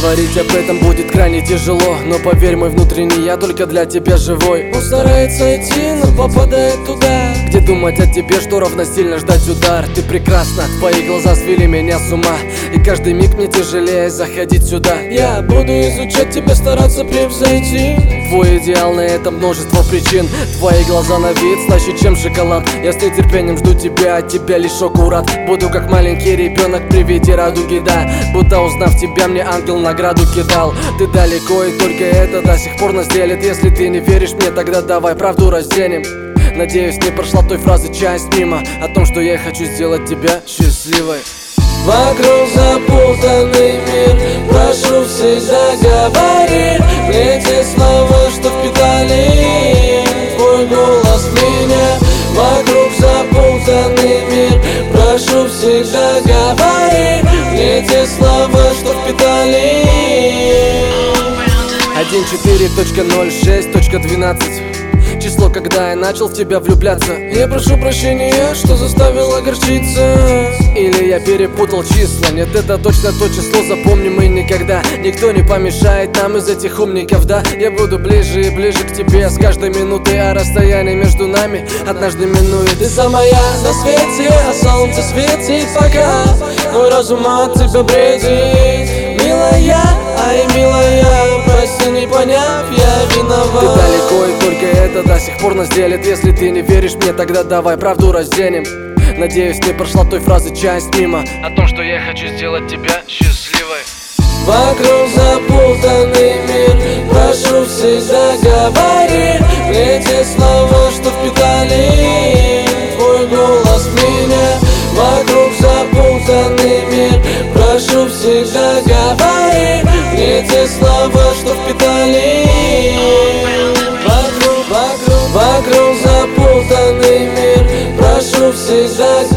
Говорить об этом будет крайне тяжело, но поверь, мой внутренний я только для тебя живой. Он старается идти, но попадает туда, где думать о тебе, что равносильно ждать удар. Ты прекрасна, твои глаза свели меня с ума, и каждый миг мне тяжелее заходить сюда. Я буду изучать тебя, стараться превзойти. Твой идеал, на это множество причин. Твои глаза на вид слаще, чем шоколад. Я с нетерпением жду тебя, от тебя лишь аккурат. Буду как маленький ребенок при виде радуги, да. Будто узнав тебя, мне ангел награду кидал. Ты далеко, и только это до сих пор нас делит. Если ты не веришь мне, тогда давай правду разденем. Надеюсь, не прошла той фразы часть мимо о том, что я хочу сделать тебя счастливой. Вокруг запутанный мир, прошу, всегда говори мне те слова, что впитали твой голос в меня. Вокруг запутанный мир, прошу, всегда говори мне те слова, что впитали. 1.4.06.12 число, когда я начал в тебя влюбляться. Я прошу прощения, что заставил огорчиться. Или я перепутал числа. Нет, это точно то число, запомним мы никогда. Никто не помешает нам из этих умников, да. Я буду ближе и ближе к тебе с каждой минутой, а расстояние между нами однажды минует. Ты самая на свете, а солнце светит пока мой разум от тебя бредит. Милая, ай, милая, прости, не поняв, я виноват. Ты далеко, и только это до сих пор нас делит. Если ты не веришь мне, тогда давай правду разденем. Надеюсь, не прошла той фразы часть мимо о том, что я хочу сделать тебя счастливой. Вокруг запутанный мир, прошу, всегда говори мне те слова, что впитали твой голос в меня. Вокруг запутанный мир, прошу, всегда говори мне те слова, что впитали. Вокруг запутанный мир, прошу, всегда